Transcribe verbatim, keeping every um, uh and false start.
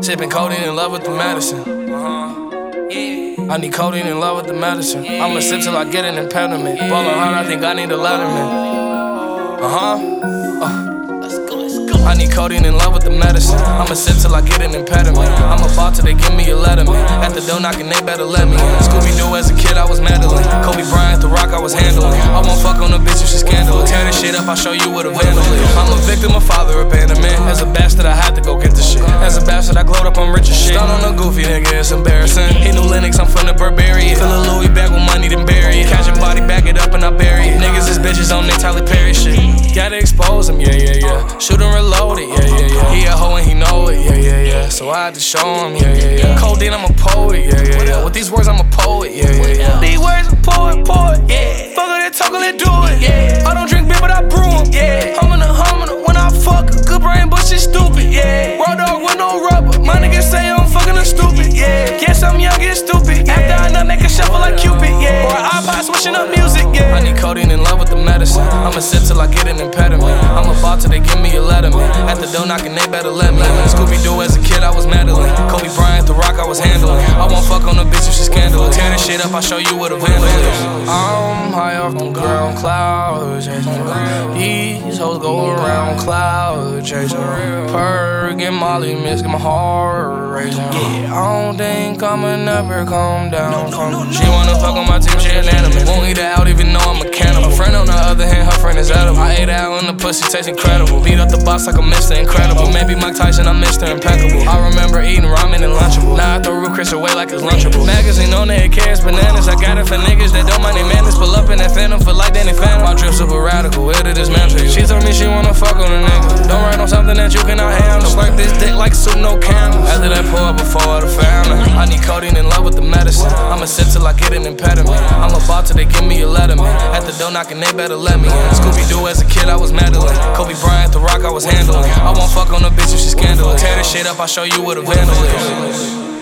Sipping codeine in love with the medicine. Uh-huh. Yeah. I need codeine in love with the medicine. Yeah. I'ma sip till I get an impediment. Yeah. Ballin' hard, I think I need a letterman. Uh-huh. Uh. I need codeine in love with the medicine. I'ma sip till I get an impediment. I'm a ball till they give me a letterman. At the door knocking, they better let me in. Scooby-Doo as a kid, I was meddling. Kobe Bryant, The Rock, I was handling. I won't fuck on a bitch if she's scandalous. Tear this shit up, I'll show you what a vandal is. I'm a victim of father abandonment. As a bastard, I had to go get the shit. As a bastard, I glowed up on rich as shit. Stun on a goofy nigga, it's embarrassing. He knew Linux, I'm from the Barbarian. Fill a Louis bag with money, then bury it. Catch a body, bag it up, and I bury it. Niggas is bitches on their Tyler Perry shit. Gotta expose him, yeah, yeah, yeah. Shoot and reload it, yeah, yeah, yeah. He a hoe and he know it, yeah, yeah, yeah. So I had to show him, yeah, yeah, yeah. Codeine, I'm a poet, yeah, yeah, yeah. With these words, I'm a poet, yeah, yeah, yeah. These words, I'm a poet, poet, yeah. Fuck it, talk it, do it, yeah. I don't drink beer, but I brew 'em, yeah. Humming a humming when I fuck her. Good brain, but shit stupid, yeah. Raw dog with no rubber. My niggas say I'm fucking a stupid, yeah. Guess I'm young and stupid, yeah. After I nut, make a shuffle like Cupid, yeah. Or an iPod switching up music, yeah. I need codeine in love with the medicine. I'ma sip till I get an impediment. I'm a ball till they give me a letterman. At the door knocking, they better let me in. Scooby-Doo as a kid, I was meddling. Kobe Bryant, The Rock, I was handling. I won't fuck on a bitch if she's scandalous. Tear this shit up, I'll show you what a vandal is. I'm high off them ground clouds. These hoes go around cloud chasing. Perk and Molly mix, get my heart racing. Yeah, I don't think I'ma never come down from it. She wanna fuck on my team, she an animal. Won't eat it out even though I'm a cannibal. Friend on the other hand, her friend is edible. I ate out and the pussy tastes incredible. Beat up the boss like I'm Mister Incredible. Maybe Mike Tyson, I'm Mister Impeccable. I remember eating ramen and Lunchables. Now I throw Root Chris away like it's Lunchable. Magazine on there, it carries bananas. I got it for niggas that don't mind their manners. Pull up in that Phantom for like Danny Phantom. My drip super radical, here to dismantle you. She told me she wanna fuck on a nigga. Don't write on something that you cannot handle. Slurp this dick like soup, no candles. After that pour up before the family. I need codeine in love with the medicine. I'ma sip till I get an impediment. I'm a ball till they give me a letterman. At the door knocking, they better let me in. Scooby-Doo as a kid, I was meddling. Kobe Bryant, The Rock, I was handling. I won't fuck on a bitch if she's scandalous. Tear this shit up, I'll show you what a vandal is.